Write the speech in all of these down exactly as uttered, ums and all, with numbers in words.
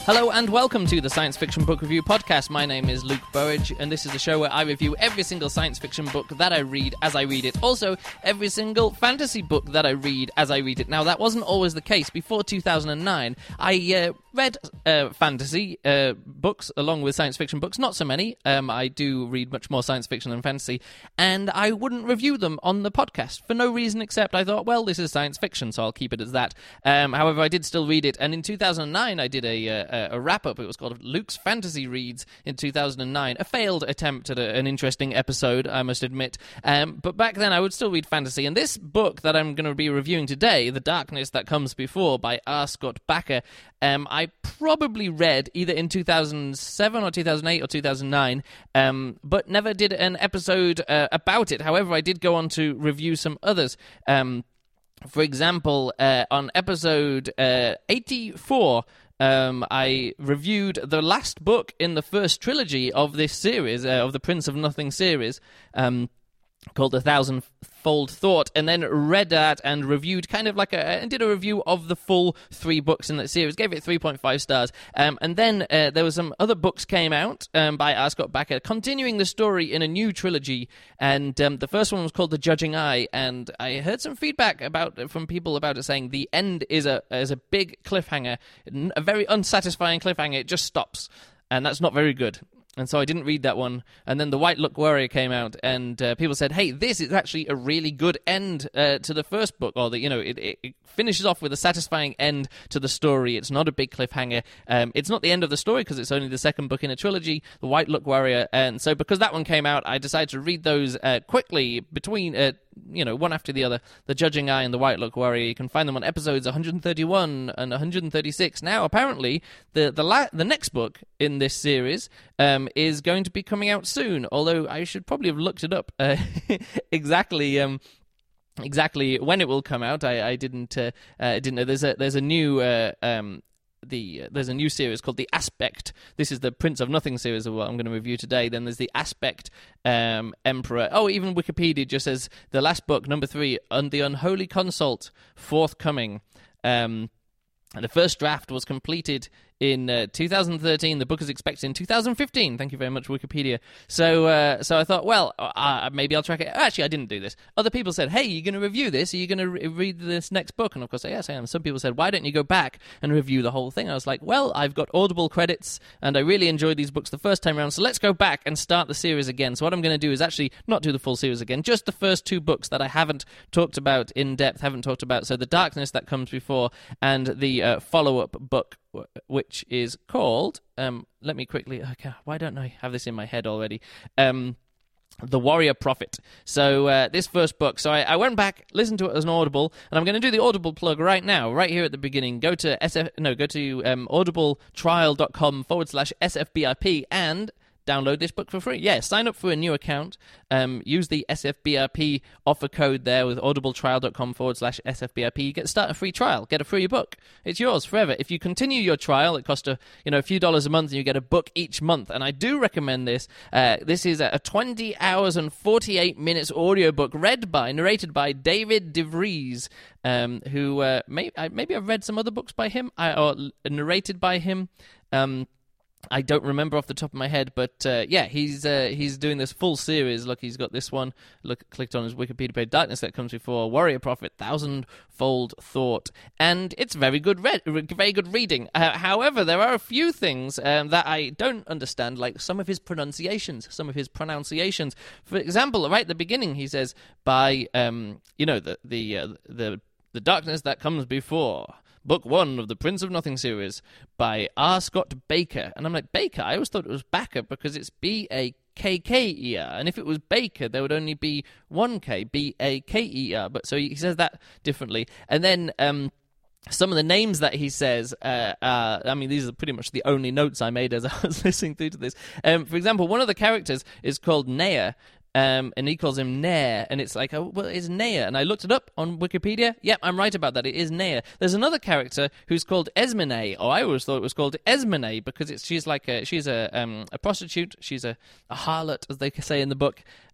Hello and welcome to the Science Fiction Book Review Podcast. My name is Luke Burridge, and this is the show where I review every single science fiction book that I read as I read it. Also, every single fantasy book that I read as I read it. Now, that wasn't always the case. Before two thousand nine, I uh, read uh, fantasy uh, books along with science fiction books. Not so many. Um, I do read much more science fiction than fantasy, and I wouldn't review them on the podcast for no reason except I thought, well, this is science fiction, so I'll keep it as that. Um, however, I did still read it, and in two thousand nine, I did a... Uh, a wrap-up. It was called Luke's Fantasy Reads in two thousand nine. A failed attempt at a, an interesting episode, I must admit. Um, but back then, I would still read fantasy. And this book that I'm going to be reviewing today, The Darkness That Comes Before by R. Scott Bakker, um, I probably read either in two thousand seven or two thousand eight or two thousand nine, um, but never did an episode uh, about it. However, I did go on to review some others. Um, for example, uh, on episode uh, eighty-four... Um, I reviewed the last book in the first trilogy of this series, uh, of the Prince of Nothing series, um, called A Thousand-Fold Thought, and then read that and reviewed kind of like a, and did a review of the full three books in that series, gave it three point five stars. Um, and then uh, there were some other books came out um, by R. Scott Bakker, continuing the story in a new trilogy, and um, the first one was called The Judging Eye, and I heard some feedback about from people about it saying the end is a is a big cliffhanger, a very unsatisfying cliffhanger, it just stops, and that's not very good. And so I didn't read that one. And then The White Luck Warrior came out, and uh, people said, hey, this is actually a really good end uh, to the first book, or that, you know, it, it, it finishes off with a satisfying end to the story. It's not a big cliffhanger. Um, it's not the end of the story, because it's only the second book in a trilogy, The White Luck Warrior. And so because that one came out, I decided to read those uh, quickly between... Uh, you know, one after the other, The Judging Eye and The White Luck Warrior. You can find them on episodes one hundred thirty-one and one hundred thirty-six. Now, apparently, the the, la- the next book in this series um, is going to be coming out soon, although I should probably have looked it up uh, exactly... Um, Exactly when it will come out, I, I didn't. Uh, uh, didn't know. There's a there's a new uh, um, the uh, there's a new series called The Aspect. This is the Prince of Nothing series of what I'm going to review today. Then there's The Aspect um, Emperor. Oh, even Wikipedia just says the last book, number three, on the Unholy Consult, forthcoming. Um, and the first draft was completed in uh, two thousand thirteen. The book is expected in two thousand fifteen. Thank you very much, Wikipedia. So uh, so I thought, well, uh, maybe I'll track it. Actually, I didn't do this. Other people said, hey, you're going to review this? Are you going to re- read this next book? And of course, yes, I am. Some people said, why don't you go back and review the whole thing? I was like, well, I've got Audible credits, and I really enjoyed these books the first time around, so let's go back and start the series again. So what I'm going to do is actually not do the full series again, just the first two books that I haven't talked about in depth, haven't talked about. So The Darkness That Comes Before, and the uh, follow-up book, which is called, um, let me quickly, okay, why don't I have this in my head already? Um, The Warrior Prophet. So uh, this first book, so I, I went back, listened to it as an Audible, and I'm going to do the Audible plug right now, right here at the beginning. Go to S F, no, go to um, audibletrial.com forward slash SFBRP and download this book for free. Yeah, sign up for a new account. Um, use the S F B R P offer code there with audibletrial.com forward slash SFBRP. You get to start a free trial. Get a free book. It's yours forever. If you continue your trial, it costs a, you know, a few dollars a month, and you get a book each month. And I do recommend this. Uh, this is a twenty hours and forty-eight minutes audiobook read by, narrated by David DeVries, um, who uh, may, I, maybe I've read some other books by him, I, or narrated by him. Um, I don't remember off the top of my head, but uh, yeah, he's uh, he's doing this full series. Look, he's got this one. Look, clicked on his Wikipedia page. Darkness That Comes Before, Warrior Prophet, Thousand-Fold Thought, and it's very good, read, very good reading. Uh, however, there are a few things um, that I don't understand, like some of his pronunciations. Some of his pronunciations. For example, right at the beginning, he says, "By um, you know, the the uh, the the darkness that comes before." Book one of the Prince of Nothing series by R. Scott Bakker. And I'm like, Baker? I always thought it was Bakker because it's B A K K E R. And if it was Baker, there would only be one K, B A K E R. But so he says that differently. And then um, some of the names that he says, uh, uh, I mean, these are pretty much the only notes I made as I was listening through to this. Um, for example, one of the characters is called Nea. Um, and he calls him Nair, and it's like, oh, well, it's Nair. And I looked it up on Wikipedia. Yep, I'm right about that. It is Nair. There's another character who's called Esmene, or I always thought it was called Esmene because it's she's like a she's a um, a prostitute. She's a, a harlot, as they say in the book.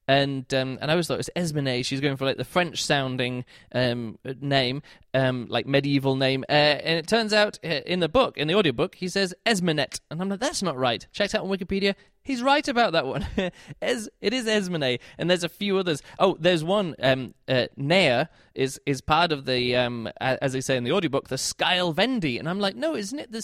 and um, and I always thought it was Esmenet. She's going for like the French sounding um, name, um, like medieval name, uh, and it turns out uh, in the book, in the audiobook, he says Esmenet, and I'm like, that's not right. Checked out on Wikipedia. He's right about that one. Es, it is Esmenet, and there's a few others. Oh, there's one. Um, uh, Nea is is part of the, um, as they say in the audiobook, the Skylvendi, and I'm like, no, isn't it the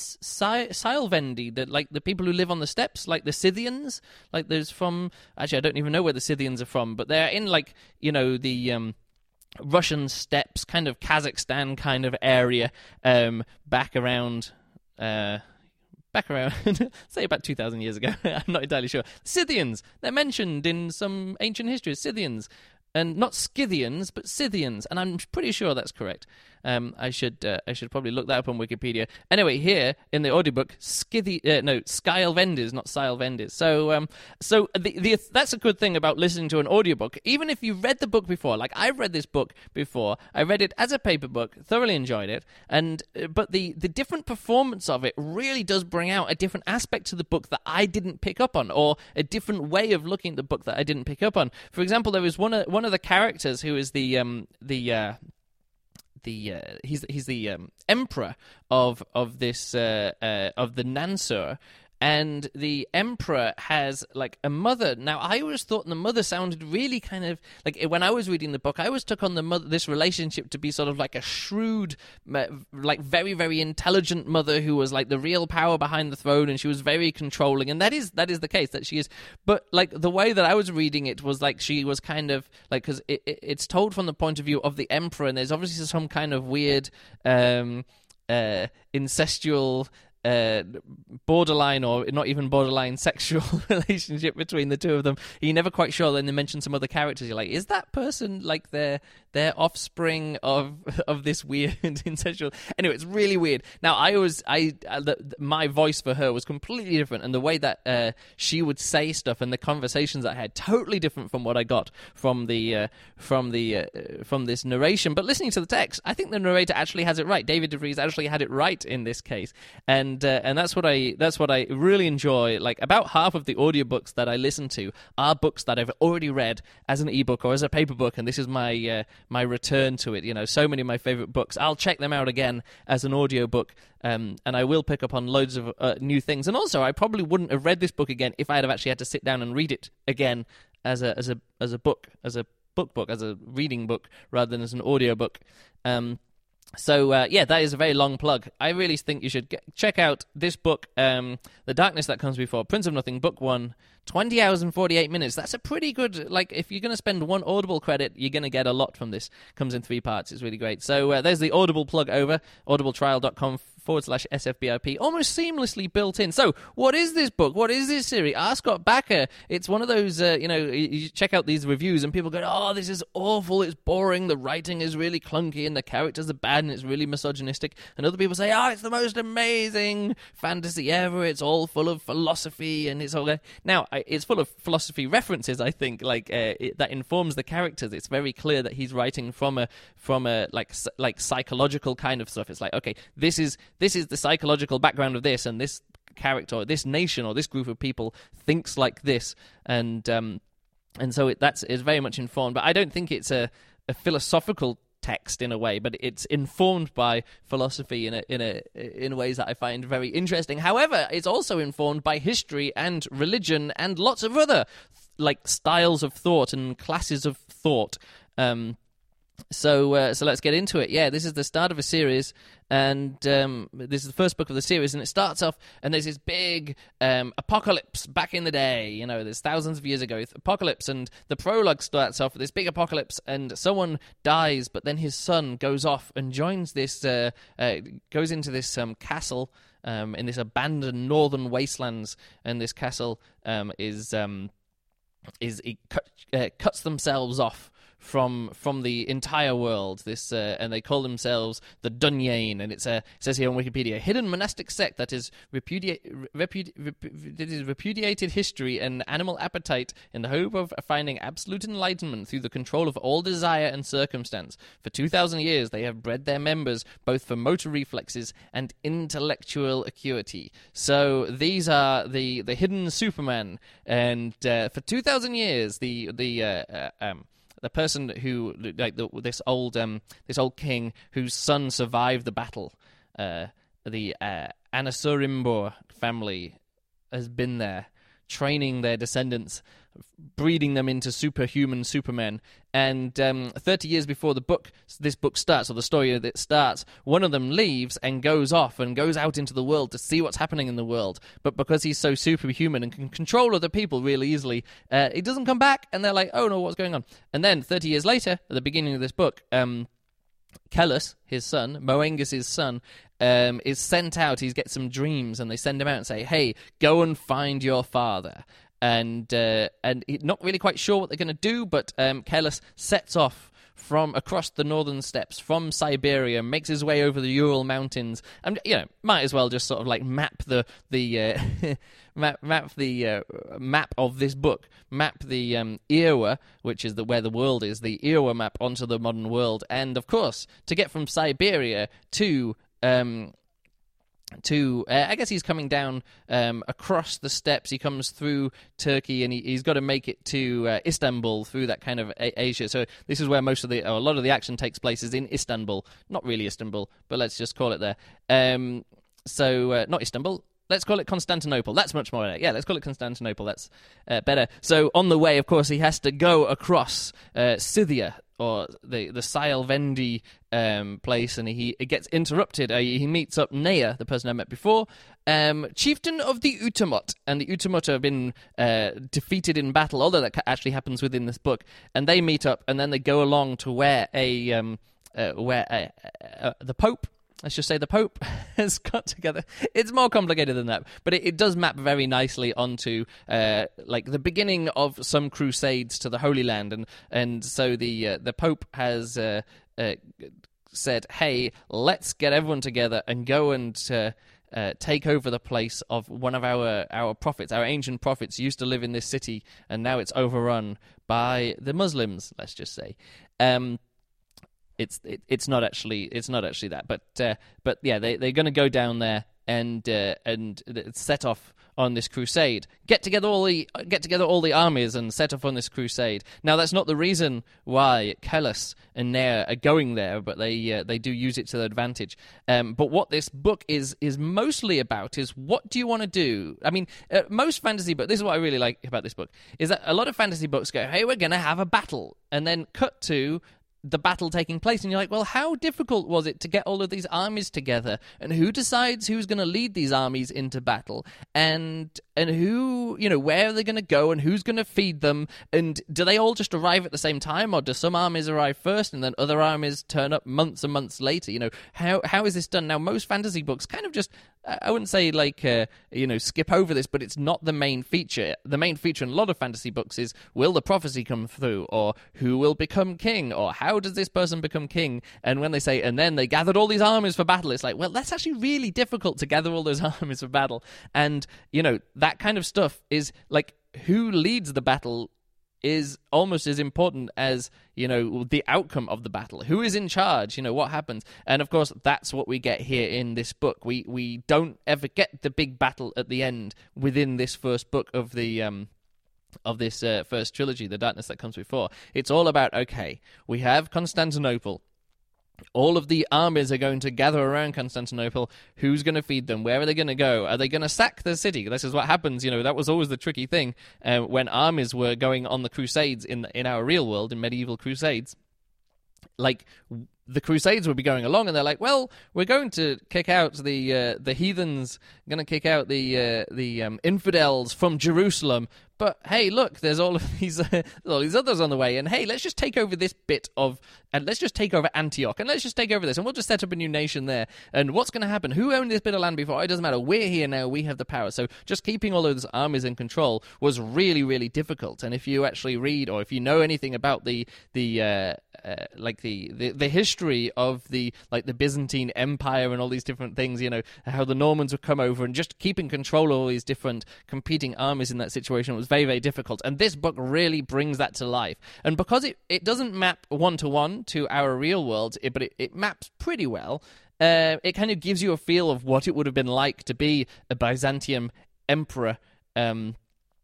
Sylvendi, that like the people who live on the steppes, like the Scythians? Like there's from actually, I don't even know where the Scythians are from, but they're in like you know the. Um, Russian steppes, kind of Kazakhstan kind of area, um, back around. Uh, Back around, say about two thousand years ago, I'm not entirely sure. Scythians, they're mentioned in some ancient history, Scythians. And not Scythians, but Scythians, and I'm pretty sure that's correct. Um, I should uh, I should probably look that up on Wikipedia. Anyway, here in the audiobook, Scythi uh, no Skylvendis, not Sylvendis. So um, so the, the that's a good thing about listening to an audiobook. Even if you've read the book before, like I've read this book before, I read it as a paper book, thoroughly enjoyed it, and uh, but the the different performance of it really does bring out a different aspect to the book that I didn't pick up on, or a different way of looking at the book that I didn't pick up on. For example, there was one uh, one of the characters who is the um the uh the uh, he's he's the um, emperor of of this uh, uh of the Nansur, and the emperor has like a mother. Now, I always thought the mother sounded really kind of like, when I was reading the book, I always took on the mother, this relationship to be sort of like a shrewd, like very, very intelligent mother who was like the real power behind the throne, and she was very controlling. And that is that is the case, that she is. But like the way that I was reading it was like she was kind of like, because it, it, it's told from the point of view of the emperor, and there's obviously some kind of weird um, uh, incestual. Uh, borderline or not even borderline sexual relationship between the two of them. You're never quite sure. Then they mention some other characters. You're like, is that person like their their offspring of of this weird incestual? Anyway, it's really weird. Now, I was I uh, the, my voice for her was completely different, and the way that uh, she would say stuff and the conversations I had totally different from what I got from the uh, from the uh, from this narration. But listening to the text, I think the narrator actually has it right. David DeVries actually had it right in this case, and. And uh, and that's what I that's what I really enjoy. Like about half of the audiobooks that I listen to are books that I've already read as an ebook or as a paper book, and this is my uh, my return to it. You know, so many of my favorite books, I'll check them out again as an audiobook, um, and I will pick up on loads of uh, new things. And also, I probably wouldn't have read this book again if I'd have actually had to sit down and read it again as a as a as a book, as a book book, as a reading book rather than as an audiobook. Um So, uh, yeah, that is a very long plug. I really think you should get, check out this book, um, The Darkness That Comes Before, Prince of Nothing, Book one, twenty hours and forty-eight minutes. That's a pretty good, like, if you're going to spend one Audible credit, you're going to get a lot from this. Comes in three parts. It's really great. So uh, there's the Audible plug over, audibletrial.com forward slash SFBIP, almost seamlessly built in. So, what is this book? What is this series? R. Scott Bakker. It's one of those, uh, you know, you check out these reviews and people go, oh, this is awful, it's boring, the writing is really clunky, and the characters are bad, and it's really misogynistic. And other people say, oh, it's the most amazing fantasy ever, it's all full of philosophy, and it's all... Now, it's full of philosophy references, I think, like, uh, it, that informs the characters. It's very clear that he's writing from a, from a, like, like psychological kind of stuff. It's like, okay, this is... This is the psychological background of this, and this character, or this nation, or this group of people thinks like this, and um, and so it, that's is very much informed. But I don't think it's a, a philosophical text in a way, but it's informed by philosophy in a, in a in ways that I find very interesting. However, it's also informed by history and religion and lots of other like styles of thought and classes of thought. Um, So uh, so let's get into it. Yeah, this is the start of a series, and um, this is the first book of the series, and it starts off, and there's this big um, apocalypse back in the day, you know, there's thousands of years ago, apocalypse, and the prologue starts off with this big apocalypse, and someone dies, but then his son goes off and joins this, uh, uh, goes into this um, castle um, in this abandoned northern wastelands, and this castle um, is, um, is it cut, uh, cuts themselves off from from the entire world. This uh, and they call themselves the Dunyain, and it's a it says here on Wikipedia, a hidden monastic sect that is repudiate repudi- repu- that is repudiated history and animal appetite in the hope of finding absolute enlightenment through the control of all desire and circumstance. For two thousand years, they have bred their members both for motor reflexes and intellectual acuity. So these are the the hidden Superman, and uh, for two thousand years, the the uh, uh, um. The person who, like the, this old, um, this old king whose son survived the battle, uh, the uh, Anasurimbor family has been there, training their descendants, breeding them into superhuman supermen. And um, thirty years before the book, this book starts, or the story that starts, one of them leaves and goes off and goes out into the world to see what's happening in the world. But because he's so superhuman and can control other people really easily, uh, he doesn't come back, and they're like, oh no, what's going on? And then thirty years later, at the beginning of this book, um, Kellus, his son, Moengus' son, um, is sent out. He gets some dreams, and they send him out and say, hey, go and find your father. And uh, and he's not really quite sure what they're going to do, but um, Kellus sets off from across the northern steppes, from Siberia, makes his way over the Ural Mountains, and you know, might as well just sort of like map the the uh, map map the uh, map of this book, map the um, Irwa, which is the where the world is, the Irwa map onto the modern world, and of course to get from Siberia to um, to uh, I guess he's coming down um, across the steppes. He comes through Turkey, and he, he's got to make it to uh, Istanbul through that kind of a- Asia. So this is where most of the, or a lot of the action takes place, is in Istanbul. Not really Istanbul, but let's just call it there. Um, so uh, not Istanbul. Let's call it Constantinople. That's much more. Yeah, let's call it Constantinople. That's uh, better. So on the way, of course, he has to go across uh, Scythia, or the the Silvendi um, place, and he it gets interrupted. Uh, he meets up Nea, the person I met before, um, chieftain of the Utamot, and the Utamot have been uh, defeated in battle, although that actually happens within this book. And they meet up, and then they go along to where a um, uh, where a, uh, the Pope. Let's just say the Pope has got together. It's more complicated than that, but it, it does map very nicely onto uh, like the beginning of some crusades to the Holy Land, and and so the uh, the Pope has uh, uh, said, "Hey, let's get everyone together and go and uh, uh, take over the place of one of our our prophets. Our ancient prophets used to live in this city, and now it's overrun by the Muslims." Let's just say. Um, It's it, it's not actually it's not actually that, but uh, but yeah, they they're going to go down there and uh, and set off on this crusade. Get together all the get together all the armies and set off on this crusade. Now that's not the reason why Kellus and Nea are going there, but they uh, they do use it to their advantage. Um, but what this book is is mostly about is, what do you want to do? I mean, uh, most fantasy books. This is what I really like about this book, is that a lot of fantasy books go, "Hey, we're going to have a battle," and then cut to the battle taking place, and you're like, well, how difficult was it to get all of these armies together, and who decides who's going to lead these armies into battle, and and who, you know, where are they going to go, and who's going to feed them, and do they all just arrive at the same time, or do some armies arrive first and then other armies turn up months and months later? You know, how how is this done? Now, most fantasy books kind of just, I wouldn't say like, uh, you know, skip over this, but it's not the main feature. The main feature in a lot of fantasy books is, will the prophecy come through, or who will become king, or how does this person become king? And when they say, and then they gathered all these armies for battle, it's like, well, that's actually really difficult to gather all those armies for battle. And, you know, that kind of stuff is like, who leads the battle is almost as important as, you know, the outcome of the battle. Who is in charge? You know, what happens? And of course, that's what we get here in this book. We we don't ever get the big battle at the end within this first book of the um of this uh, first trilogy, The Darkness That Comes Before. It's all about, okay, we have Constantinople. All of the armies are going to gather around Constantinople. Who's going to feed them? Where are they going to go? Are they going to sack the city? This is what happens. You know, that was always the tricky thing uh, when armies were going on the crusades in in our real world, in medieval crusades. Like, the crusades would be going along, and they're like, well, we're going to kick out the uh, the heathens, going to kick out the uh, the um, infidels from Jerusalem, but hey, look, there's all of these uh, all these others on the way, and hey, let's just take over this bit of, and let's just take over Antioch, and let's just take over this, and we'll just set up a new nation there. And what's going to happen? Who owned this bit of land before? It doesn't matter. We're here now. We have the power. So just keeping all those armies in control was really, really difficult. And if you actually read, or if you know anything about the the uh, uh, like the, the the history of the like the Byzantine Empire and all these different things, you know, how the Normans would come over and just keeping control of all these different competing armies in that situation was very, very difficult. And this book really brings that to life. And because it, it doesn't map one-to-one to our real world, it, but it, it maps pretty well, uh, it kind of gives you a feel of what it would have been like to be a Byzantium emperor um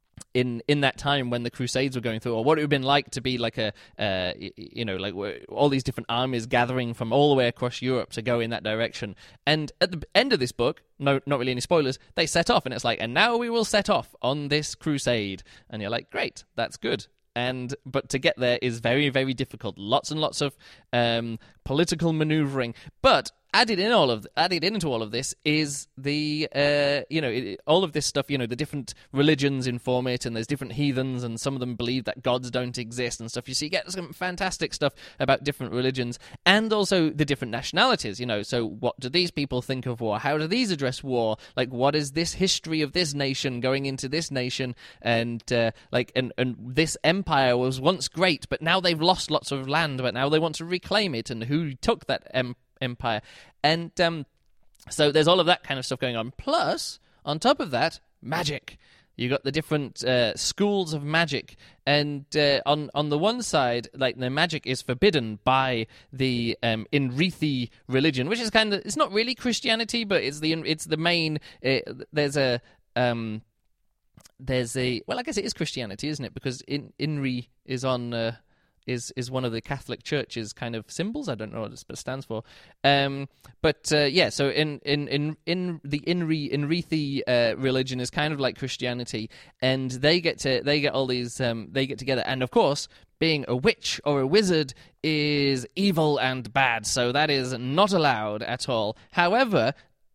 in in that time when the Crusades were going through, or what it would have been like to be like a uh, you know like all these different armies gathering from all the way across Europe to go in that direction. And at the end of this book, no not really any spoilers, they set off, and it's like, and now we will set off on this crusade, and you're like, great, that's good. And but to get there is very, very difficult. Lots and lots of um, political maneuvering. But added in all of added into all of this is the uh, you know it, all of this stuff. You know, the different religions inform it, and there's different heathens, and some of them believe that gods don't exist and stuff. You see, you get some fantastic stuff about different religions, and also the different nationalities. You know, so what do these people think of war? How do these address war? Like, what is this history of this nation going into this nation? And uh, like, and and this empire was once great, but now they've lost lots of land, but now they want to reclaim it, and who took that empire? Empire. And um, so there's all of that kind of stuff going on. Plus, on top of that, magic. You got the different uh, schools of magic, and uh, on on the one side, like the magic is forbidden by the um, Inrithi religion, which is kind of, it's not really Christianity, but it's the it's the main. Uh, there's a um, there's a well, I guess it is Christianity, isn't it? Because in, Inri is on. Uh, is is one of the Catholic Church's kind of symbols. I don't know what it stands for. Um, but uh, yeah, so in in in, in the Inri Inrithi uh, religion is kind of like Christianity, and they get to they get all these um, they get together, and of course, being a witch or a wizard is evil and bad, so that is not allowed at all. However,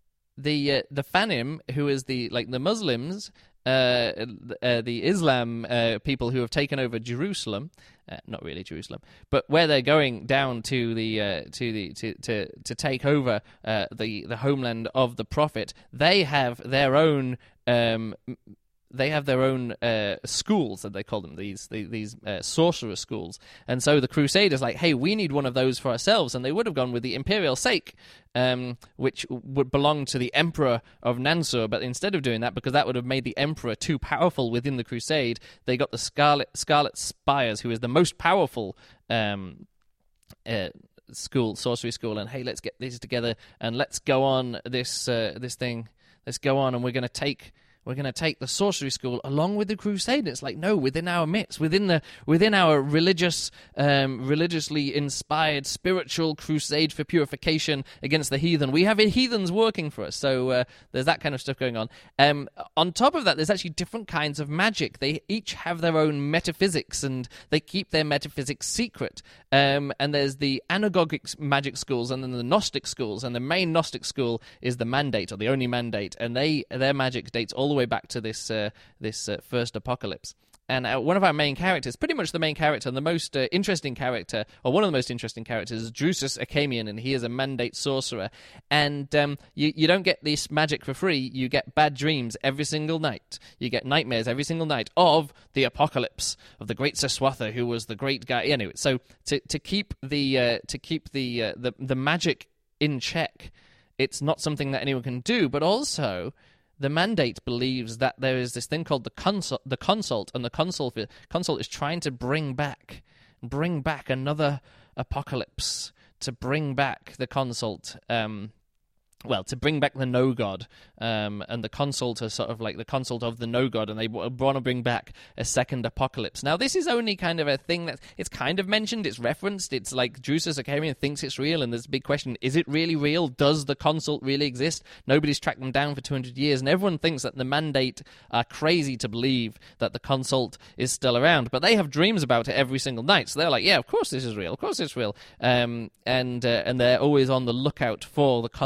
the uh, the Fanim, who is the like the Muslims. Uh, uh, the Islam uh, people who have taken over Jerusalem, uh, not really Jerusalem, but where they're going down to the uh, to the to to, to take over uh, the the homeland of the Prophet, they have their own. Um, They have their own uh, schools, that they call them, these these uh, sorcerer schools. And so the Crusaders like, hey, we need one of those for ourselves. And they would have gone with the Imperial Sake, um, which would belong to the Emperor of Nansur. But instead of doing that, because that would have made the Emperor too powerful within the Crusade, they got the Scarlet Scarlet Spires, who is the most powerful um, uh, school, sorcery school. And hey, let's get these together and let's go on this uh, this thing. Let's go on, and we're going to take... We're going to take the sorcery school along with the crusade. It's like, no, within our midst, within the within our religious, um, religiously inspired spiritual crusade for purification against the heathen, we have heathens working for us. So uh, there's that kind of stuff going on. Um, on top of that, there's actually different kinds of magic. They each have their own metaphysics, and they keep their metaphysics secret. Um, and there's the anagogic magic schools, and then the Gnostic schools. And the main Gnostic school is the Mandate, or the only Mandate, and they their magic dates all the way back to this uh, this uh, first apocalypse. And uh, one of our main characters, pretty much the main character, and the most uh, interesting character, or one of the most interesting characters, is Drusus Achamian, and he is a Mandate sorcerer. And um, you, you don't get this magic for free. You get bad dreams every single night. You get nightmares every single night of the apocalypse, of the great Seswatha, who was the great guy. Anyway, so to to keep the uh, to keep the uh, the the magic in check, it's not something that anyone can do, but also the Mandate believes that there is this thing called the consult, the consult, and the consult, consult is trying to bring back, bring back another apocalypse, to bring back the consult, um, well, to bring back the no god, um, and the consult are sort of like the consult of the no god, and they want to bring back a second apocalypse. Now, this is only kind of a thing that it's kind of mentioned, it's referenced, it's like Drusus Achamian thinks it's real, and there's a big question, is it really real? Does the consult really exist? Nobody's tracked them down for two hundred years, and everyone thinks that the Mandate are crazy to believe that the consult is still around, but they have dreams about it every single night, so they're like, yeah, of course this is real, of course it's real, um, and, uh, and they're always on the lookout for the consult, and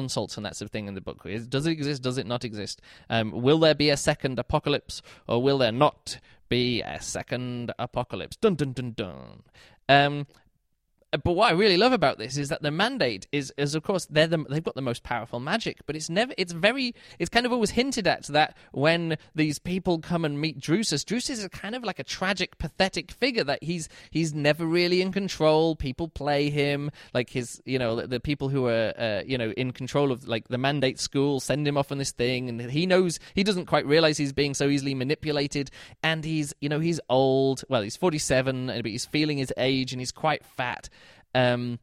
that's the thing in the book. Is, does it exist? Does it not exist? Um, will there be a second apocalypse, or will there not be a second apocalypse? Dun dun dun dun. Um, But what I really love about this is that the Mandate is, is of course, they're the, they've got the most powerful magic, but it's never, it's very, it's kind of always hinted at that when these people come and meet Drusus, Drusus is kind of like a tragic, pathetic figure that he's he's never really in control. People play him, like his, you know, the, the people who are, uh, you know, in control of like the Mandate school send him off on this thing, and he knows, he doesn't quite realize he's being so easily manipulated, and he's, you know, he's old, well, he's forty-seven, but he's feeling his age, and he's quite fat. Um,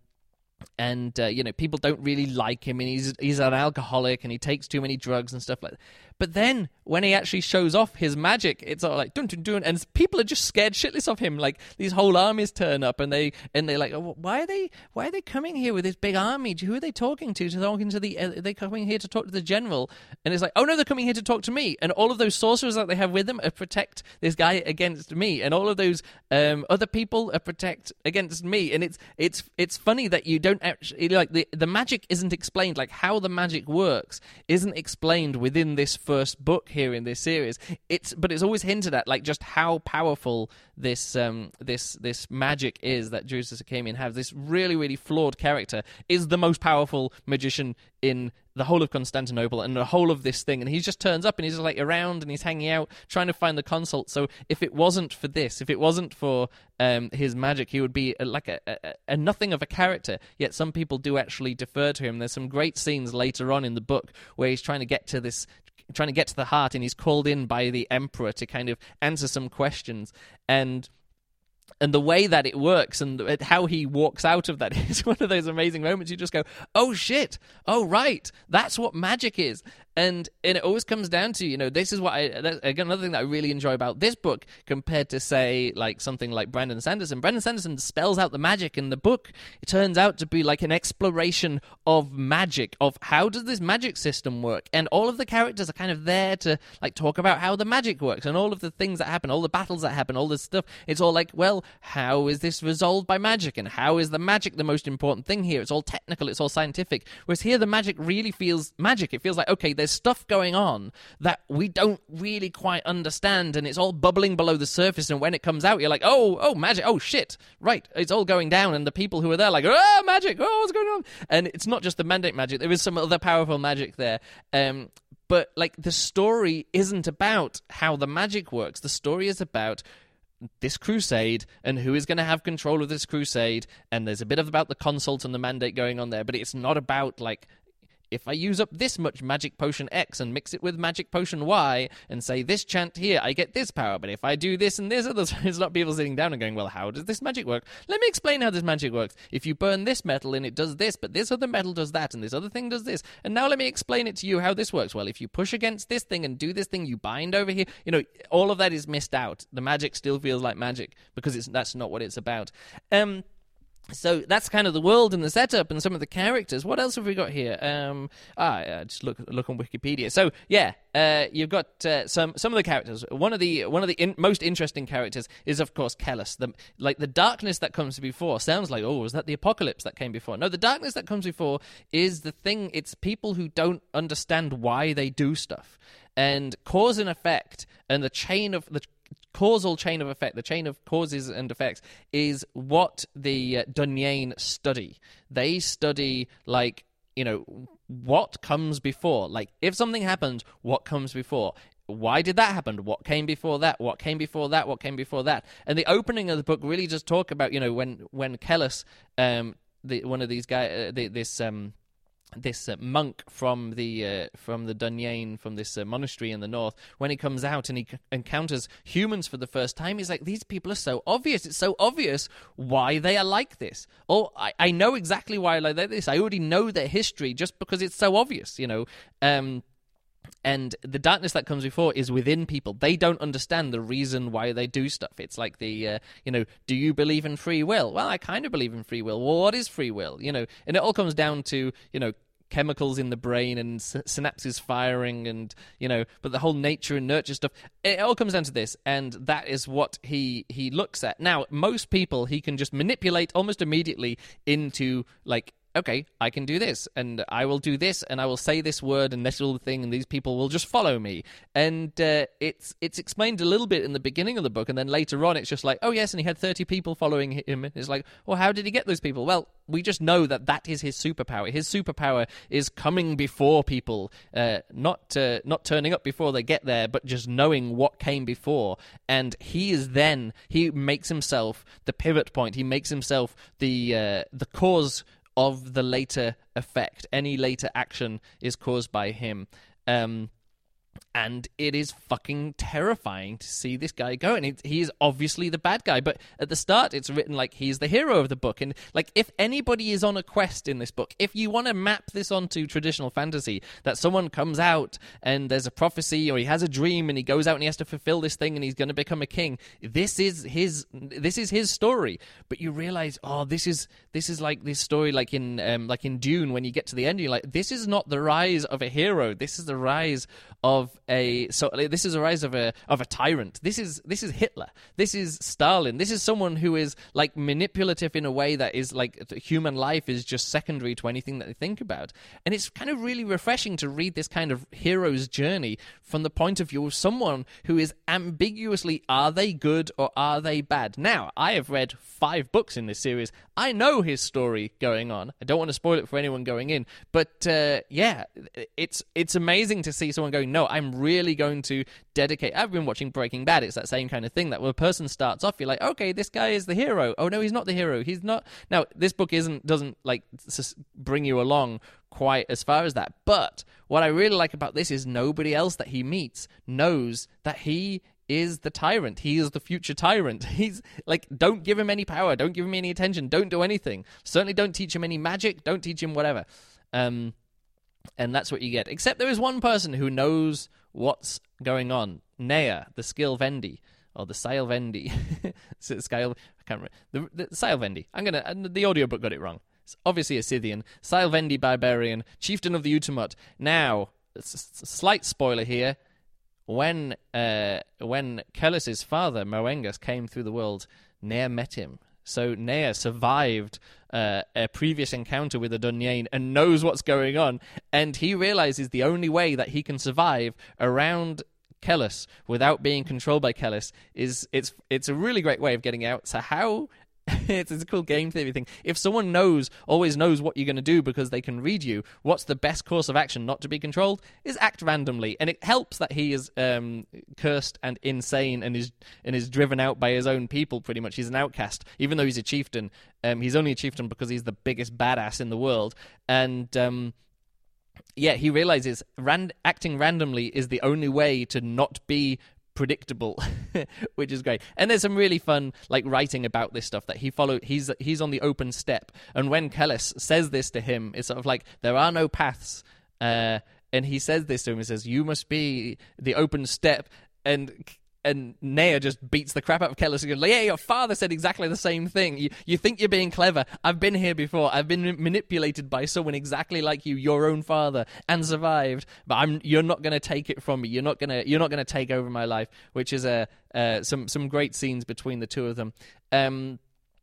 and, uh, you know, people don't really like him, and he's he's an alcoholic, and he takes too many drugs and stuff like that. But then, when he actually shows off his magic, it's all like, dun dun dun, and people are just scared shitless of him. Like, these whole armies turn up, and, they, and they're like, oh, why are they why are they coming here with this big army? Who are they talking to? Talking to the, are they coming here to talk to the general? And it's like, oh no, they're coming here to talk to me. And all of those sorcerers that they have with them are protect this guy against me, and all of those um, other people are protect against me. And it's it's it's funny that you don't actually, like, the, the magic isn't explained, like how the magic works isn't explained within this first book here in this series. It's but it's always hinted at, like, just how powerful this um this this magic is that Drusus Acamian has. This really really flawed character is the most powerful magician in the whole of Constantinople and the whole of this thing, and he just turns up and he's just like around and he's hanging out trying to find the consult. So if it wasn't for this, if it wasn't for um his magic, he would be like a, a, a nothing of a character. Yet some people do actually defer to him. There's some great scenes later on in the book where he's trying to get to this trying to get to the heart, and he's called in by the emperor to kind of answer some questions, and and the way that it works and how he walks out of that is one of those amazing moments. You just go, oh shit, oh right, that's what magic is. And and it always comes down to, you know, this is what I, again, another thing that I really enjoy about this book compared to, say, like something like Brandon Sanderson. Brandon Sanderson spells out the magic in the book. It turns out to be like an exploration of magic, of how does this magic system work? And all of the characters are kind of there to, like, talk about how the magic works and all of the things that happen, all the battles that happen, all this stuff. It's all like, well, how is this resolved by magic? And how is the magic the most important thing here? It's all technical, it's all scientific. Whereas here the magic really feels magic. It feels like, okay, there's stuff going on that we don't really quite understand, and it's all bubbling below the surface, and when it comes out, you're like, oh, oh, magic, oh, shit, right, it's all going down, and the people who are there are like, oh, magic, oh, what's going on? And it's not just the Mandate magic, there is some other powerful magic there, um, but, like, the story isn't about how the magic works. The story is about this crusade and who is going to have control of this crusade, and there's a bit of about the consult and the Mandate going on there, but it's not about, like, if I use up this much magic potion X and mix it with magic potion Y and say this chant here, I get this power. But if I do this and this, it's not people sitting down and going, well, how does this magic work? Let me explain how this magic works. If you burn this metal and it does this, but this other metal does that, and this other thing does this. And now let me explain it to you how this works. Well, if you push against this thing and do this thing, you bind over here. You know, all of that is missed out. The magic still feels like magic because it's that's not what it's about. Um... So that's kind of the world and the setup and some of the characters. What else have we got here? Um, ah, uh, just look look on Wikipedia. So yeah, uh, you've got uh, some some of the characters. One of the one of the in, most interesting characters is, of course, Kellus. The like the darkness that comes before sounds like, oh, was that the apocalypse that came before? No, the darkness that comes before is the thing. It's people who don't understand why they do stuff, and cause and effect, and the chain of the causal chain of effect, the chain of causes and effects, is what the uh, Dunyain study. They study, like, you know, what comes before. Like, if something happened, what comes before? Why did that happen? What came before that? What came before that? What came before that? And the opening of the book really just talk about, you know, when when Kellus, um, the one of these guys, uh, the, this um. this uh, monk from the uh, from the Dunyain, from this uh, monastery in the north, when he comes out and he c- encounters humans for the first time, he's like, these people are so obvious. It's so obvious why they are like this. Oh, I, I know exactly why they're like this. I already know their history just because it's so obvious, you know. Um, and the darkness that comes before is within people. They don't understand the reason why they do stuff. It's like the, uh, you know, do you believe in free will? Well, I kind of believe in free will. Well, what is free will? You know, and it all comes down to, you know, chemicals in the brain and s- synapses firing, and, you know, but the whole nature and nurture stuff, it all comes down to this, and that is what he he looks at. Now, most people he can just manipulate almost immediately into, like, okay, I can do this, and I will do this, and I will say this word and this little thing, and these people will just follow me. And uh, it's it's explained a little bit in the beginning of the book, and then later on it's just like, oh yes, and he had thirty people following him. It's like, well, how did he get those people? Well, we just know that that is his superpower. His superpower is coming before people, uh, not uh, not turning up before they get there, but just knowing what came before. And he is then, he makes himself the pivot point. He makes himself the uh, the cause of the later effect. Any later action is caused by him. Um, and it is fucking terrifying to see this guy go. And it, he is obviously the bad guy. But at the start, it's written like he's the hero of the book. And like, if anybody is on a quest in this book, if you want to map this onto traditional fantasy, that someone comes out and there's a prophecy, or he has a dream and he goes out and he has to fulfill this thing and he's going to become a king, this is his this is his story. But you realize, oh, this is this is like this story like in um, like in Dune, when you get to the end, you're like, this is not the rise of a hero. This is the rise of a so this is a rise of a of a tyrant. This is this is Hitler. This is Stalin. This is someone who is like manipulative in a way that is like human life is just secondary to anything that they think about. And it's kind of really refreshing to read this kind of hero's journey from the point of view of someone who is ambiguously, are they good or are they bad? Now, I have read five books in this series. I know his story going on. I don't want to spoil it for anyone going in, but uh, yeah, it's it's amazing to see someone going, no, I'm really going to dedicate. I've been watching Breaking Bad. It's that same kind of thing that when a person starts off, you're like, okay, this guy is the hero. Oh no, he's not the hero. He's not. Now, this book isn't doesn't like bring you along quite as far as that. But what I really like about this is nobody else that he meets knows that he is the tyrant. He is the future tyrant. He's like, don't give him any power. Don't give him any attention. Don't do anything. Certainly don't teach him any magic. Don't teach him whatever. Um, and that's what you get. Except there is one person who knows what's going on. Nea, the Skilvendi, or the Sailvendi. Scale, I can't remember. The, the Sailvendi. I'm gonna. Uh, the audiobook got it wrong. It's obviously a Scythian. Sailvendi barbarian, chieftain of the Utamut. Now, s- slight spoiler here. When uh, when Kellis's father, Moengus, came through the world, Nea met him. So Nea survived uh, a previous encounter with a Dunyain and knows what's going on. And he realizes the only way that he can survive around Kellis without being controlled by Kellis is it's it's a really great way of getting out. So how... it's, it's a cool game theory thing. If someone knows, always knows what you're going to do because they can read you, what's the best course of action not to be controlled is act randomly. And it helps that he is um, cursed and insane and is and is driven out by his own people, pretty much. He's an outcast. Even though he's a chieftain, um, he's only a chieftain because he's the biggest badass in the world. And... Um, yeah, he realizes ran- acting randomly is the only way to not be predictable, which is great. And there's some really fun like writing about this stuff that he followed. He's he's on the open steppe, and when Kellis says this to him, it's sort of like there are no paths. Uh, and he says this to him. He says, "You must be the open steppe," and. And Nea just beats the crap out of Kellis and goes, like, yeah, your father said exactly the same thing. You, you think you're being clever. I've been here before. I've been manipulated by someone exactly like you, your own father, and survived. But I'm you're not going to take it from me. You're not going to you're not going to take over my life, which is a uh, some some great scenes between the two of them. Um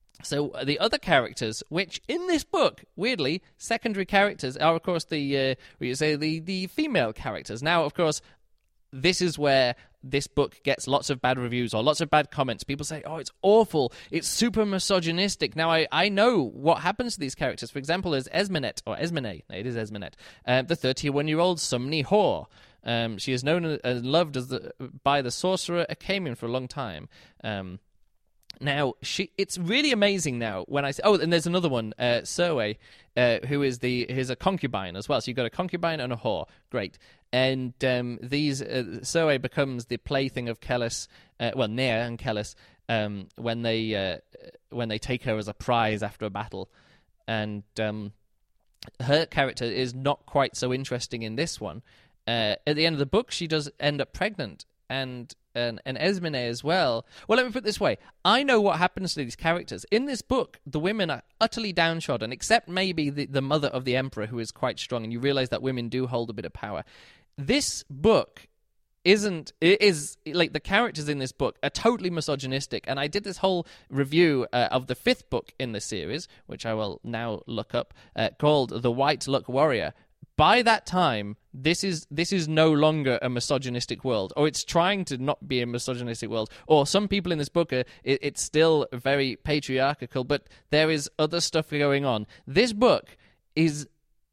So the other characters, which in this book, weirdly, secondary characters, are of course the uh, what you say the the female characters. Now, of course, this is where this book gets lots of bad reviews or lots of bad comments. People say, oh, it's awful. It's super misogynistic. Now, I, I know what happens to these characters. For example, there's Esmenet, or Esmene. No, it is Esmenet. Uh, the thirty-one-year-old Sumni Hor. Um, she is known and loved as the, by the sorcerer Akamian for a long time. Um, now, she it's really amazing now when I say... Oh, and there's another one, uh, Serwe, uh, who is the is a concubine as well. So you've got a concubine and a whore. Great. And um, these uh, Serwe becomes the plaything of Kellis, uh, well, Nea and Kellis, um, when they uh, when they take her as a prize after a battle. And um, her character is not quite so interesting in this one. Uh, at the end of the book, she does end up pregnant, and and, and Esmene as well. Well, let me put it this way. I know what happens to these characters. In this book, the women are utterly downtrodden, except maybe the, the mother of the emperor, who is quite strong, and you realize that women do hold a bit of power. This book isn't it is like the characters in this book are totally misogynistic, and I did this whole review uh, of the fifth book in the series, which I will now look up, uh, called The White Luck Warrior. By that time, this is this is no longer a misogynistic world, or it's trying to not be a misogynistic world, or some people in this book are it, it's still very patriarchal, but there is other stuff going on. This book is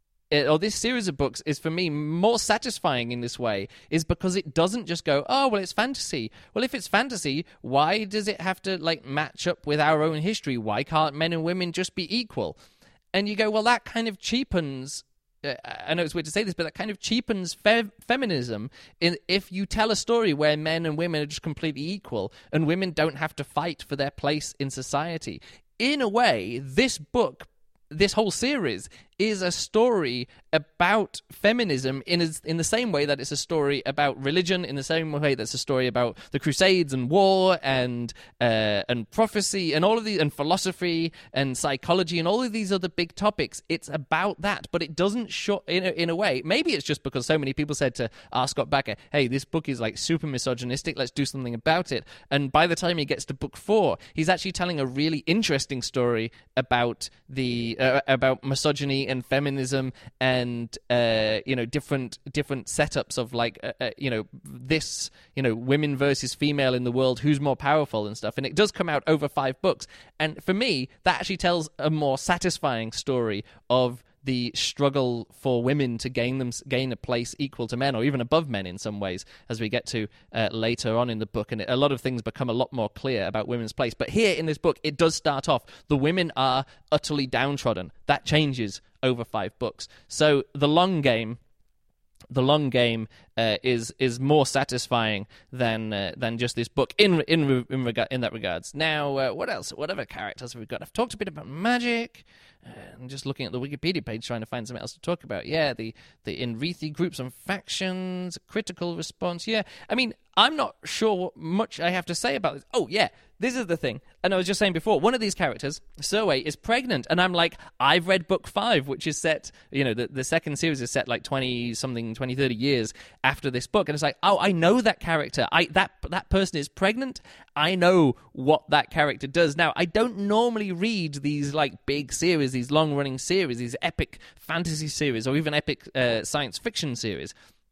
or this series of books is, for me, more satisfying in this way, is because it doesn't just go, oh, well, it's fantasy. Well, if it's fantasy, why does it have to, like, match up with our own history? Why can't men and women just be equal? And you go, well, that kind of cheapens... Uh, I know it's weird to say this, but that kind of cheapens fe- feminism in, if you tell a story where men and women are just completely equal, and women don't have to fight for their place in society. In a way, this book... this whole series is a story about feminism in a, in the same way that it's a story about religion, in the same way that's a story about the Crusades and war and uh, and prophecy and all of these, and philosophy and psychology and all of these other big topics. It's about that, but it doesn't show in a, in a way. Maybe it's just because so many people said to R. Scott Bakker, "Hey, this book is like super misogynistic. Let's do something about it." And by the time he gets to book four, he's actually telling a really interesting story about the uh, about misogyny and feminism and uh, you know different different setups of like uh, uh, you know this you know women versus female in the world, who's more powerful and stuff. And it does come out over five books. And for me, that actually tells a more satisfying story of the struggle for women to gain them gain a place equal to men, or even above men in some ways, as we get to uh, later on in the book. And it, a lot of things become a lot more clear about women's place. But here in this book, it does start off, the women are utterly downtrodden. That changes over five books. So the long game... The long game uh, is is more satisfying than uh, than just this book in in in, regard, in that regards. Now, uh, what else? What other characters have we got? I've talked a bit about magic. Uh, I'm just looking at the Wikipedia page trying to find something else to talk about. Yeah, the the Inrethi groups and factions, critical response. Yeah, I mean, I'm not sure what much I have to say about this. Oh, yeah, this is the thing. And I was just saying before, one of these characters, Serway, is pregnant. And I'm like, I've read book five, which is set, you know, the, the second series is set like twenty-something, twenty, thirty years after this book. And it's like, oh, I know that character. I that that person is pregnant. I know what that character does. Now, I don't normally read these, like, big series, these long-running series, these epic fantasy series, or even epic uh, science fiction series.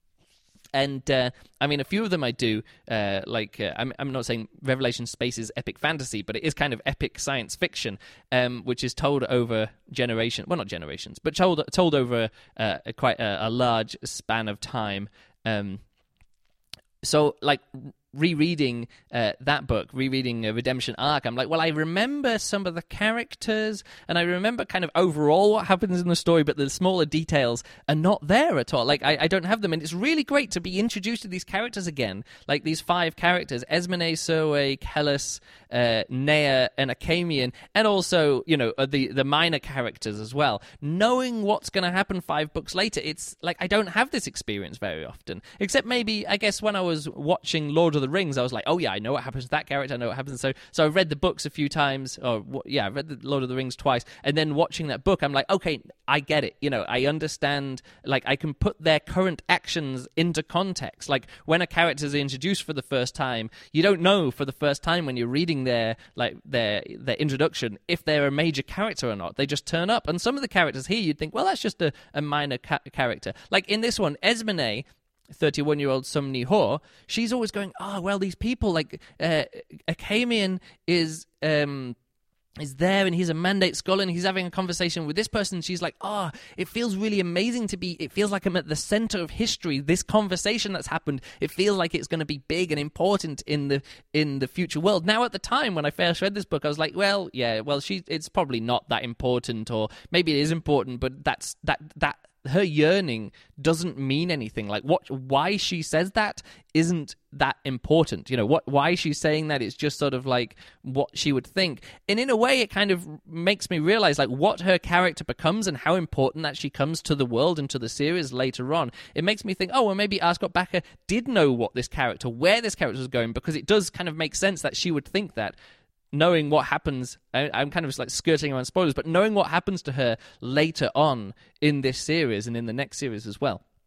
And, uh, I mean, a few of them I do, uh, like, uh, I'm, I'm not saying Revelation Space is epic fantasy, but it is kind of epic science fiction, um, which is told over generation, well, not generations, but told told over uh, a quite a, a large span of time. Um, so, like... rereading uh, that book, rereading uh, Redemption Arc, I'm like, well, I remember some of the characters, and I remember kind of overall what happens in the story, but the smaller details are not there at all. Like, I, I don't have them, and it's really great to be introduced to these characters again, like these five characters, Esmene, Serway, Kellis, uh, Nea, and Achamian, and also, you know, uh, the, the minor characters as well. Knowing what's going to happen five books later, it's like, I don't have this experience very often, except maybe, I guess, when I was watching Lord of the Rings, I was like, oh yeah, I know what happens to that character, I know what happens. So so I've read the books a few times, or yeah, I've read the Lord of the Rings twice, and then watching that book, I'm like, okay, I get it. You know, I understand, like, I can put their current actions into context. Like, when a character is introduced for the first time, you don't know for the first time when you're reading their, like, their their introduction if they're a major character or not. They just turn up, and some of the characters here, you'd think, well, that's just a, a minor ca- character. Like, in this one, Esmene, thirty-one-year-old Sumni Hor, she's always going, oh, well, these people, like, uh, Achamian is... um is there, and he's a Mandate Scholar, and he's having a conversation with this person. She's like, oh, it feels really amazing to be, it feels like I'm at the center of history. This conversation that's happened, it feels like it's going to be big and important in the in the future world. Now, at the time when I first read this book, I was like, well, yeah, well, she, it's probably not that important, or maybe it is important, but that's that that her yearning doesn't mean anything. Like, what, why she says that isn't that important. You know, what, why she's saying that is just sort of like what she would think. And in a way, it kind of makes me realize, like, what her character becomes and how important that she comes to the world and to the series later on. It makes me think, oh, well, maybe R. Scott Bakker did know what this character, where this character was going, because it does kind of make sense that she would think that. Knowing what happens, I, I'm kind of like skirting around spoilers, but knowing what happens to her later on in this series and in the next series as well.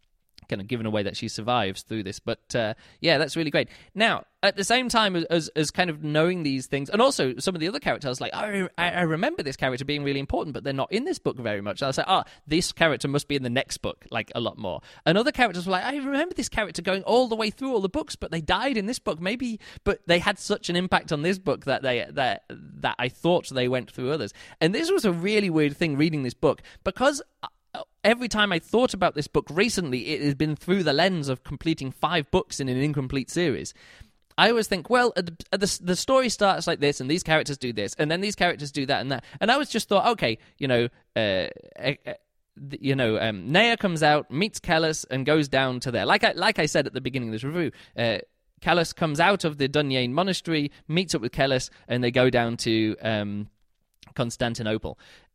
kind of given away that she survives through this. But uh, yeah, that's really great. Now, at the same time as as kind of knowing these things, and also some of the other characters, like, I, I remember this character being really important, but they're not in this book very much. I was like, oh, this character must be in the next book, like, a lot more. And other characters were like, I remember this character going all the way through all the books, but they died in this book, maybe, but they had such an impact on this book that they that that I thought they went through others. And this was a really weird thing reading this book, because every time I thought about this book recently, it has been through the lens of completing five books in an incomplete series. I always think, well, the, the the story starts like this, and these characters do this, and then these characters do that and that. And I was just thought, okay, you know, uh, uh, you know, um, Nea comes out, meets Callus, and goes down to there. Like I like I said at the beginning of this review, uh, Callus comes out of the Dunyain monastery, meets up with Callus, and they go down to um, Constantinople.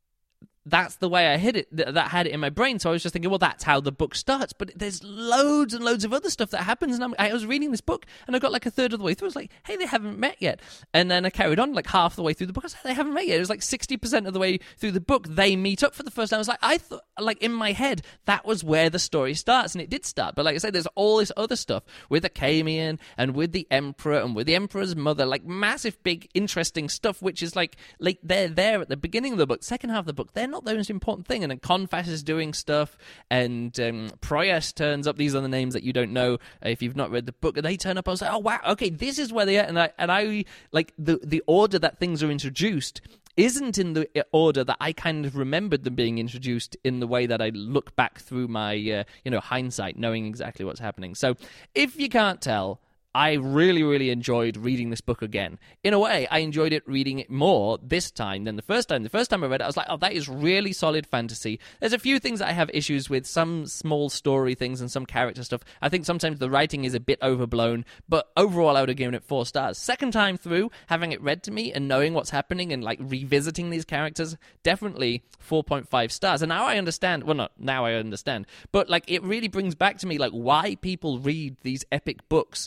That's the way I hit it, that had it in my brain. So I was just thinking, well, that's how the book starts. But there's loads and loads of other stuff that happens. And I'm, I was reading this book, and I got like a third of the way through. I was like, hey, they haven't met yet. And then I carried on like half the way through the book. I was like, they haven't met yet. It was like sixty percent of the way through the book, they meet up for the first time. I was like, I thought, like, in my head, that was where the story starts. And it did start. But like I said, there's all this other stuff with Achaemen and with the Emperor and with the Emperor's mother, like massive, big, interesting stuff, which is like, like they're there at the beginning of the book. Second half of the book, they're not the most important thing. And then Confas is doing stuff, and um, Proyas turns up. These are the names that you don't know uh, if you've not read the book. And they turn up. I was like, oh wow, okay, this is where they are. And I and I like the the order that things are introduced isn't in the order that I kind of remembered them being introduced, in the way that I look back through my uh, you know hindsight, knowing exactly what's happening. So if you can't tell, I really, really enjoyed reading this book again. In a way, I enjoyed it reading it more this time than the first time. The first time I read it, I was like, oh, that is really solid fantasy. There's a few things that I have issues with, some small story things and some character stuff. I think sometimes the writing is a bit overblown, but overall I would have given it four stars. Second time through, having it read to me and knowing what's happening and like revisiting these characters, definitely four point five stars. And now I understand, well, not now I understand, but like it really brings back to me like why people read these epic books.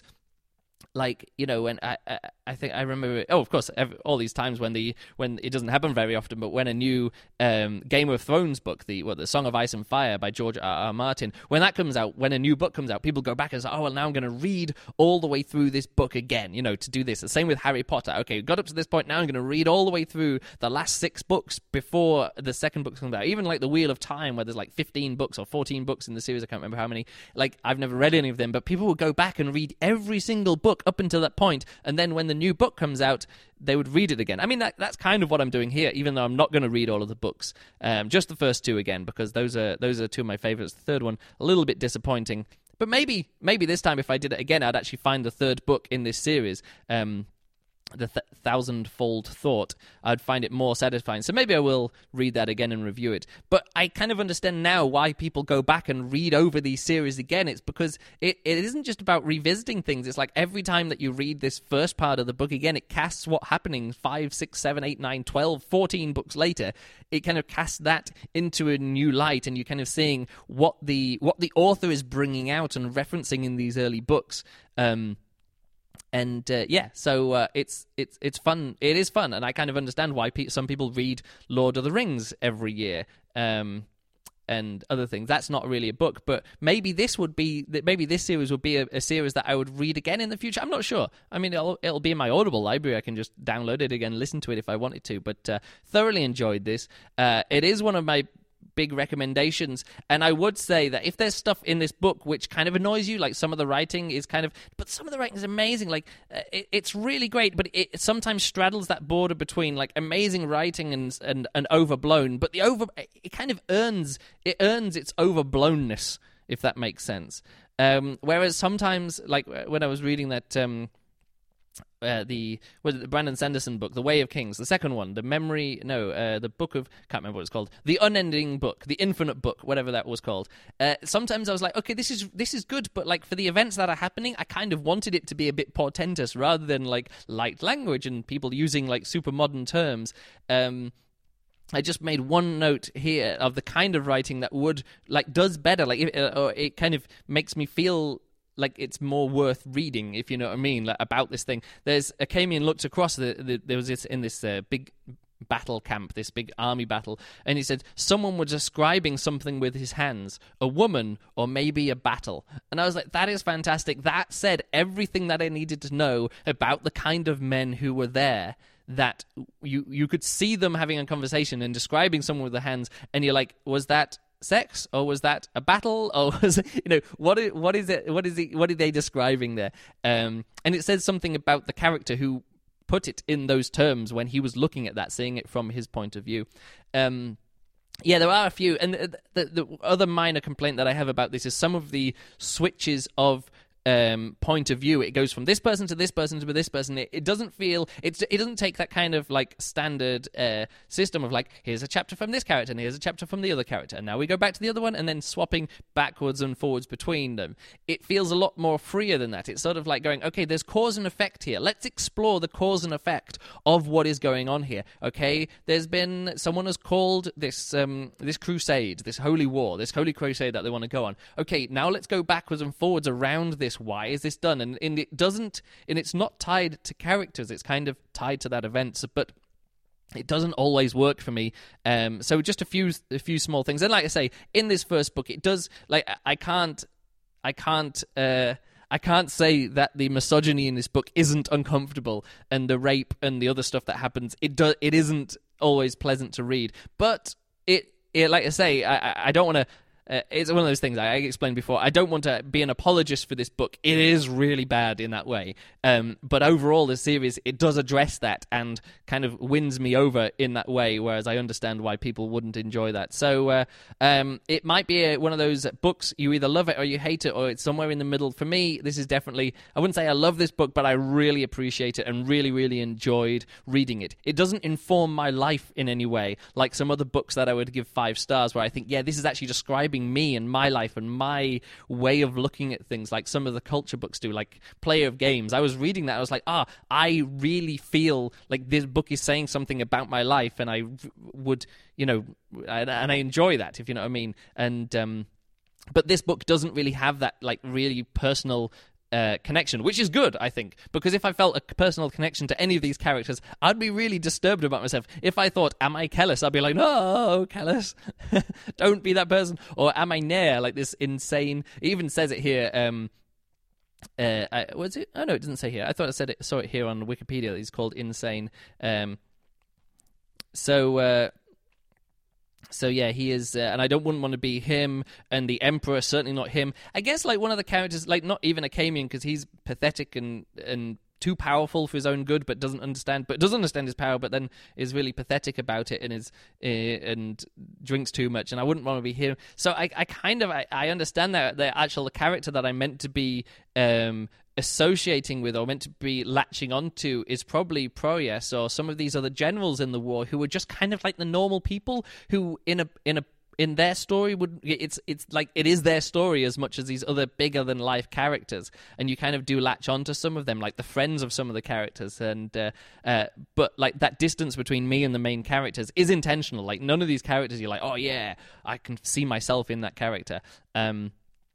Like, you know, when I, I, I think I remember, oh, of course, every, all these times when the when it doesn't happen very often, but when a new um, Game of Thrones book, the what, the Song of Ice and Fire by George R. R. Martin, when that comes out, when a new book comes out, people go back and say, oh, well, now I'm going to read all the way through this book again, you know, to do this. The same with Harry Potter. Okay, got up to this point, now I'm going to read all the way through the last six books before the second book comes out. Even like The Wheel of Time, where there's like fifteen books or fourteen books in the series, I can't remember how many. Like, I've never read any of them, but people will go back and read every single book up until that point, and then when the new book comes out, they would read it again. I mean, that, that's kind of what I'm doing here, even though I'm not going to read all of the books. Um, just the first two again, because those are those are two of my favorites. The third one, a little bit disappointing. But maybe maybe this time, if I did it again, I'd actually find the third book in this series, um, the th- thousand-fold thought. I'd find it more satisfying. So maybe I will read that again and review it. But I kind of understand now why people go back and read over these series again. It's because it, it isn't just about revisiting things. It's like every time that you read this first part of the book again, it casts what's happening five, six, seven, eight, nine, twelve, fourteen books later. It kind of casts that into a new light, and you're kind of seeing what the what the author is bringing out and referencing in these early books. Um And uh, yeah, so uh, it's it's it's fun. It is fun, and I kind of understand why pe- some people read Lord of the Rings every year um, and other things. That's not really a book, but maybe this would be maybe this series would be a, a series that I would read again in the future. I'm not sure. I mean, it'll it'll be in my Audible library. I can just download it again, listen to it if I wanted to. But uh, thoroughly enjoyed this. Uh, it is one of my big recommendations, and I would say that if there's stuff in this book which kind of annoys you, like some of the writing is kind of, but some of the writing is amazing, like uh, it, it's really great, but it sometimes straddles that border between like amazing writing and and, and overblown, but the over it kind of earns it earns its overblownness, if that makes sense. Um, whereas sometimes, like when I was reading that um, Uh, the was it the Brandon Sanderson book, The Way of Kings, the second one, the memory, no, uh, the book of, can't remember what it's called, the Unending Book, the Infinite Book, whatever that was called. Uh, sometimes I was like, okay, this is this is good, but like for the events that are happening, I kind of wanted it to be a bit portentous rather than like light language and people using like super modern terms. Um, I just made one note here of the kind of writing that would like does better, like it, uh, or it kind of makes me feel like it's more worth reading, if you know what I mean, like, about this thing. There's Achaemen looked across, the, the, there was this in this uh, big battle camp, this big army battle, and he said someone was describing something with his hands, a woman or maybe a battle. And I was like, that is fantastic. That said everything that I needed to know about the kind of men who were there, that you you could see them having a conversation and describing someone with the hands, and you're like, was that sex, or was that a battle, or was it, you know, what is, what is it what is it what are they describing there? Um and it says something about the character who put it in those terms when he was looking at that, seeing it from his point of view. um Yeah, there are a few, and the, the, the other minor complaint that I have about this is some of the switches of um, point of view. It goes from this person to this person to this person. It, it doesn't feel, it's, it doesn't take that kind of like standard uh, system of like, here's a chapter from this character and here's a chapter from the other character, and now we go back to the other one, and then swapping backwards and forwards between them. It feels a lot more freer than that. It's sort of like going, okay, there's cause and effect here. Let's explore the cause and effect of what is going on here. Okay, there's been, someone has called this um, this crusade, this holy war, this holy crusade that they want to go on. Okay, now let's go backwards and forwards around this. Why is this done? And, and it doesn't, and it's not tied to characters. It's kind of tied to that event, so, but it doesn't always work for me. Um, so just a few, a few small things. And like I say, in this first book, it does, like, I can't, I can't, uh, I can't say that the misogyny in this book isn't uncomfortable, and the rape and the other stuff that happens, it does, it isn't always pleasant to read. But it, it like I say, I, I don't want to. Uh, it's one of those things I explained before. I don't want to be an apologist for this book. It is really bad in that way. Um, but overall, the series, it does address that and kind of wins me over in that way, whereas I understand why people wouldn't enjoy that. So uh, um, it might be a, one of those books, you either love it or you hate it, or it's somewhere in the middle. For me, this is definitely, I wouldn't say I love this book, but I really appreciate it and really, really enjoyed reading it. It doesn't inform my life in any way, like some other books that I would give five stars, where I think, yeah, this is actually describing me and my life and my way of looking at things, like some of the culture books do, like Player of Games. I was reading that, I was like, ah, I really feel like this book is saying something about my life, and I would, you know, and I enjoy that, if you know what I mean. And um, but this book doesn't really have that like really personal Uh, connection, which is good, I think, because if I felt a personal connection to any of these characters, I'd be really disturbed about myself. If I thought, am I Kellis? I'd be like, no, Kellis, don't be that person. Or am I Nair, like this insane, it even says it here, um, uh, I, was it? Oh no, it doesn't say here. I thought I said it, saw it here on Wikipedia. He's called Insane. Um, so, uh, So yeah, he is, uh, and I don't wouldn't want to be him, and the Emperor, certainly not him. I guess like one of the characters, like not even Achaemen, because he's pathetic and and too powerful for his own good, but doesn't understand, but does understand his power, but then is really pathetic about it and is uh, and drinks too much. And I wouldn't want to be him. So I, I kind of I, I understand that the actual character that I'm meant to be um, associating with or meant to be latching onto is probably Proyas or some of these other generals in the war who are just kind of like the normal people who in a in a in their story would it's it's like it is their story as much as these other bigger than life characters, and you kind of do latch onto some of them, like the friends of some of the characters, and uh, uh, but like that distance between me and the main characters is intentional. Like none of these characters you're like, oh yeah, I can see myself in that character. Um,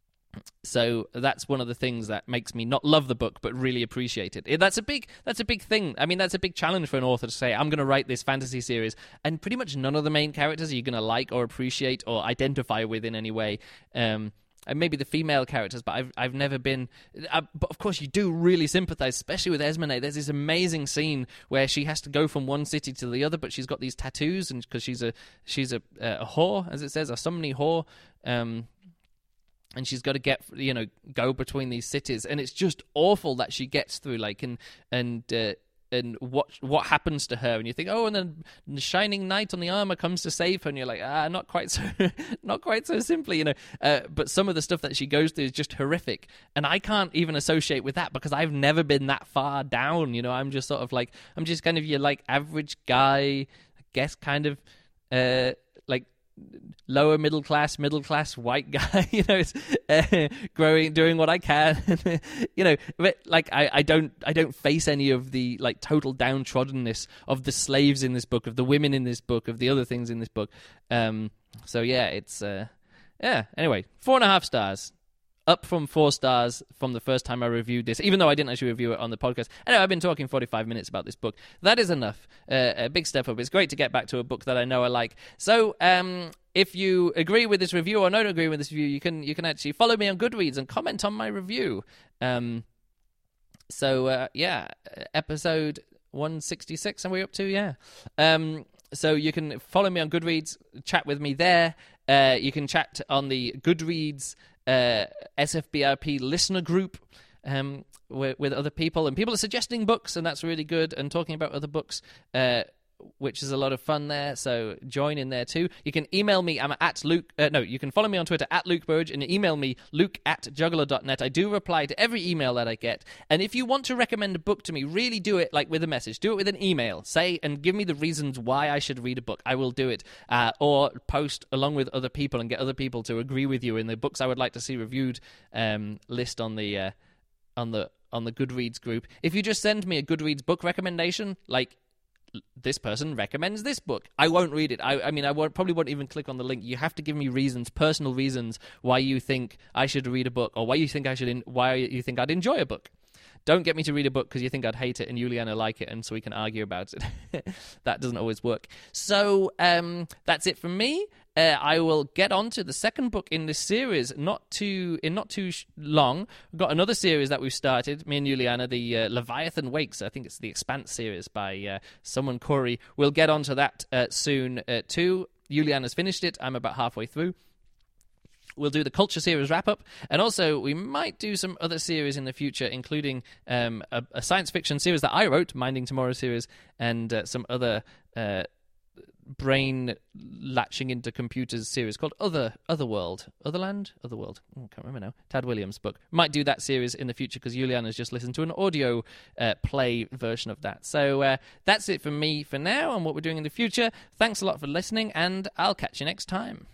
So that's one of the things that makes me not love the book, but really appreciate it. That's a big, that's a big thing. I mean, that's a big challenge for an author to say, I'm going to write this fantasy series, and pretty much none of the main characters are you going to like or appreciate or identify with in any way. Um, and maybe the female characters, but I've I've never been. Uh, but of course, you do really sympathize, especially with Esmene. There's this amazing scene where she has to go from one city to the other, but she's got these tattoos, and because she's a she's a a whore, as it says, a summoning whore. Um, And she's got to get, you know, go between these cities, and it's just awful that she gets through. Like, and and uh, and what what happens to her? And you think, oh, and then the shining knight on the armor comes to save her, and you're like, ah, not quite so, not quite so simply, you know. Uh, but some of the stuff that she goes through is just horrific, and I can't even associate with that because I've never been that far down. You know, I'm just sort of like, I'm just kind of your like average guy, I guess, kind of uh, like. lower middle class, middle class white guy, you know, it's, uh, growing, doing what I can, you know. But like, I, I don't, I don't face any of the like total downtroddenness of the slaves in this book, of the women in this book, of the other things in this book. Um, so yeah, it's, uh, yeah. Anyway, four and a half stars. up from four stars from the first time I reviewed this, even though I didn't actually review it on the podcast. Anyway, I've been talking forty-five minutes about this book. That is enough. Uh, a big step up. It's great to get back to a book that I know I like. So, um, if you agree with this review or don't agree with this review, you can you can actually follow me on Goodreads and comment on my review. Um, so, uh, yeah, episode one sixty-six, are we up to? Yeah. Um, so you can follow me on Goodreads, chat with me there. Uh, you can chat on the Goodreads uh, S F B R P listener group um, with, with other people. And people are suggesting books, and that's really good, and talking about other books, uh, which is a lot of fun there. So join in there too. You can email me. I'm at Luke. Uh, no, you can follow me on Twitter at Luke Burridge and email me luke at juggler dot net. I do reply to every email that I get. And if you want to recommend a book to me, really do it like with a message. Do it with an email. Say and give me the reasons why I should read a book. I will do it. Uh, or post along with other people and get other people to agree with you in the books I would like to see reviewed um, list on the uh, on the on the Goodreads group. If you just send me a Goodreads book recommendation, like this person recommends this book, I won't read it. I, I mean, I won't, probably won't even click on the link. You have to give me reasons, personal reasons, why you think I should read a book, or why you think I should, in, why you think I'd enjoy a book. Don't get me to read a book because you think I'd hate it and Juliana like it, and so we can argue about it. That doesn't always work. So um, that's it from me. Uh, I will get on to the second book in this series, not too in not too sh- long. We've got another series that we've started, me and Juliana, the uh, Leviathan Wakes. I think it's the Expanse series by uh, someone Corey. We'll get on to that uh, soon uh, too. Juliana's finished it. I'm about halfway through. We'll do the Culture series wrap-up, and also we might do some other series in the future, including um, a, a science fiction series that I wrote, Minding Tomorrow series, and uh, some other uh, brain latching into computers series called Other Otherworld. Otherland? Otherworld. Oh, I can't remember now. Tad Williams' book. Might do that series in the future because Juliana's just listened to an audio uh, play version of that. So uh, that's it from me for now and what we're doing in the future. Thanks a lot for listening, and I'll catch you next time.